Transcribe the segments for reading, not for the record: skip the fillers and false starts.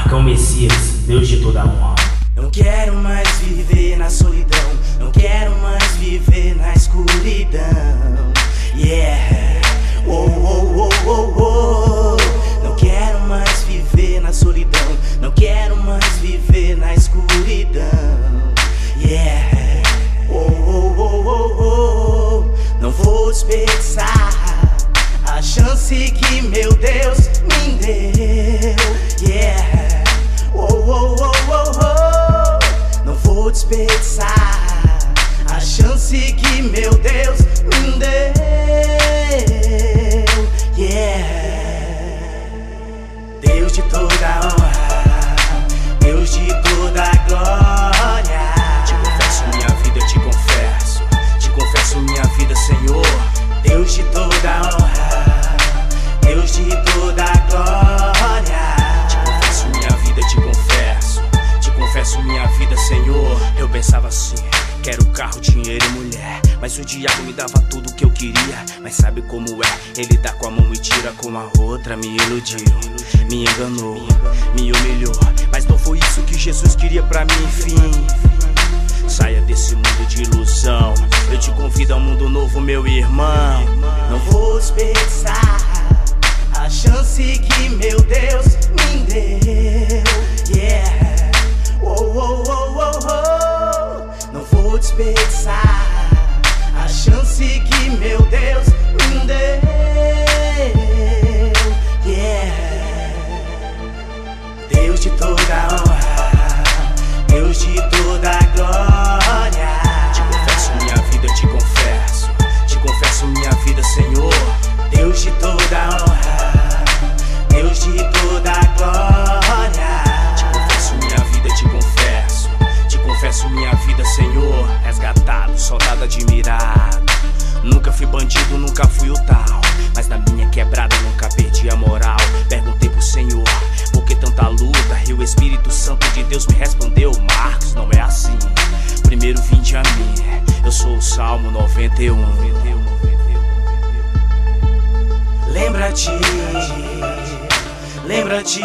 Marcão Messias, Deus de toda honra. Não quero mais viver na solidão, não quero mais viver na escuridão. Yeah, oh, oh, oh, oh, oh. Não quero mais viver na solidão, não quero mais viver na escuridão. Yeah, oh, oh, oh, oh, oh. Não vou desperdiçar a chance que meu Deus me deu. Yeah, oh, oh, oh, oh, oh. Não vou desperdiçar a chance que meu Deus me deu. Yeah, Deus de toda honra, Deus de toda glória. Te confesso minha vida, te confesso minha vida, Senhor. Deus de toda honra, Deus de toda glória. Te confesso minha vida, te confesso minha vida, Senhor. Eu pensava assim, quero carro, dinheiro e mulher, mas o diabo me dava tudo que eu queria. Mas sabe como é? Ele dá com a mão e tira com a outra. Me iludiu, me enganou, me humilhou, mas não foi isso que Jesus queria pra mim, enfim. Saia desse mundo de ilusão, eu te convido a um mundo novo, meu irmão. Não vou desperdiçar a chance que meu Deus me deu. Yeah, oh, oh, oh, oh, oh. Não vou desperdiçar a chance que meu Deus me deu. Yeah, Deus de toda honra, Deus de toda glória. Te confesso minha vida, te confesso minha vida, Senhor. Deus de toda honra, Deus de toda glória. Te confesso minha vida, te confesso minha vida, Senhor. Resgatado, soldado admirado. Nunca fui bandido, nunca fui o tal, mas na minha quebrada nunca perdi a moral. Perguntei pro Senhor, por que tanta luta? E o Espírito Santo de Deus me respondeu: Marcos, não é assim. Primeiro vinde a mim, eu sou o Salmo 91. Lembra-te, lembra-te,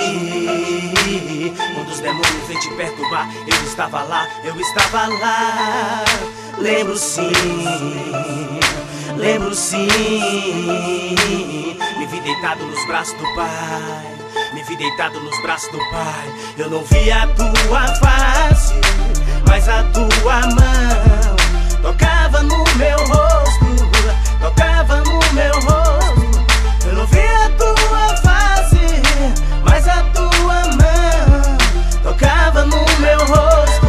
quando os demônios vêm te perturbar, eu estava lá, eu estava lá. Lembro sim, me vi deitado nos braços do Pai, me vi deitado nos braços do Pai. Eu não vi a tua face, mas a tua mão tocava no meu rosto, tocava no meu rosto. Eu não vi a tua face, mas a tua mão tocava no meu rosto.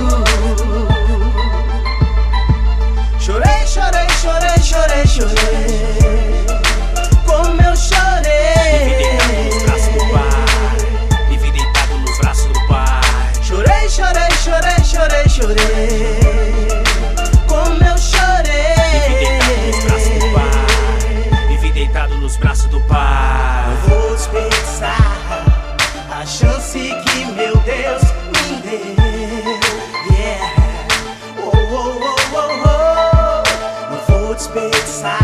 Chorei, chorei, chorei, chorei, chorei, como eu chorei. Me vi deitado nos braços do Pai, chorei, chorei, chorei, chorei, chorei, como eu chorei. Me vi deitado nos braços do Pai. Não vou desperdiçar a chance que meu Deus me deu. Yeah, oh, oh, oh, oh, oh. Não vou desperdiçar